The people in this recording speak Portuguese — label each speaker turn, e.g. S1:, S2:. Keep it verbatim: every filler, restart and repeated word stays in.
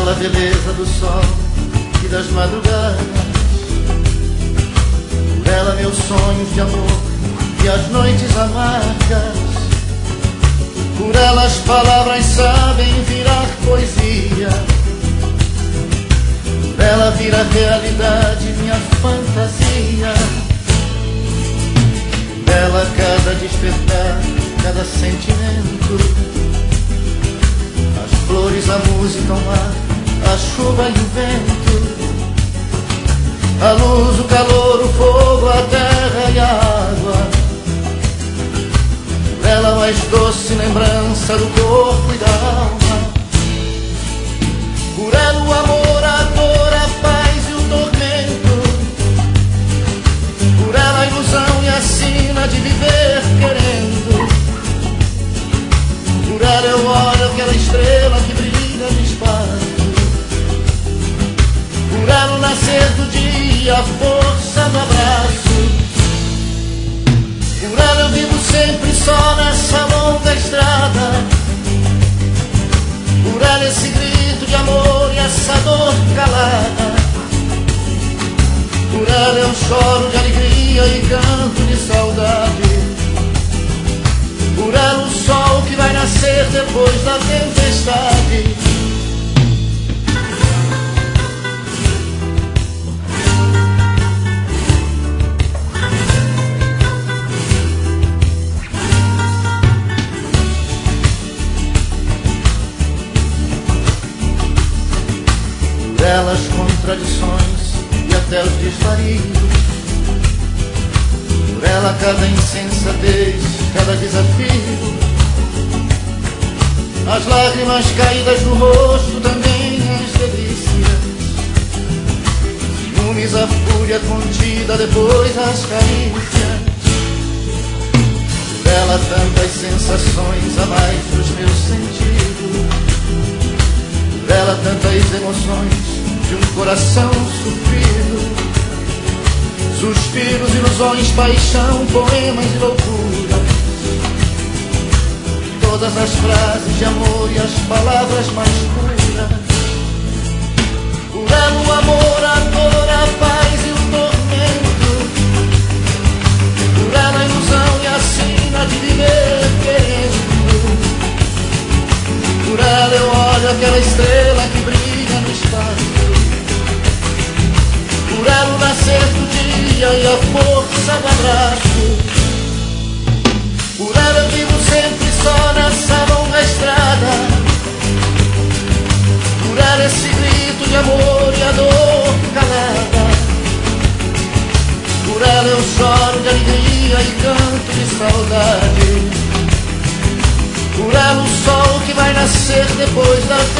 S1: ela a beleza do sol e das madrugadas, por ela meus sonhos de amor e as noites amargas, por ela as palavras sabem virar poesia, por ela vira realidade minha fantasia, por ela cada despertar, cada sentimento, as flores, a música, o mar, a chuva e o vento, a luz, o calor, o fogo, a terra e a água, por ela a mais doce lembrança do corpo e da alma, por ela o amor, a dor, a paz e o tormento, por ela a ilusão e a sina de viver querendo, por ela eu olho aquela estrela que brilha no espaço, por ela o nascer do dia, a força do abraço, por ela eu vivo sempre só nessa longa estrada, por ela esse grito de amor e essa dor calada, por ela eu choro de alegria e canto de saudade, por ela o sol que vai nascer depois da tempestade. Por ela as contradições e até os desvarios, por ela cada insensatez, cada desafio, as lágrimas caídas no rosto, também as delícias, ciúmes, a fúria contida, depois as carícias, por ela tantas sensações a mais dos meus sentidos, por ela tantas emoções de um coração sofrido, suspiros, ilusões, paixão, poemas e loucura, todas as frases de amor e as palavras mais puras, por ela o amor, a dor, a paz e o tormento, por ela a ilusão e a sina de viver querendo, por ela eu olho aquela estrela que brilha no espaço, por ela o nascer do dia e a força do abraço, por ela eu vivo sempre só nessa longa estrada, por ela esse grito de amor e a dor calada, por ela eu choro de alegria e canto de saudade, por ela o sol que vai nascer depois da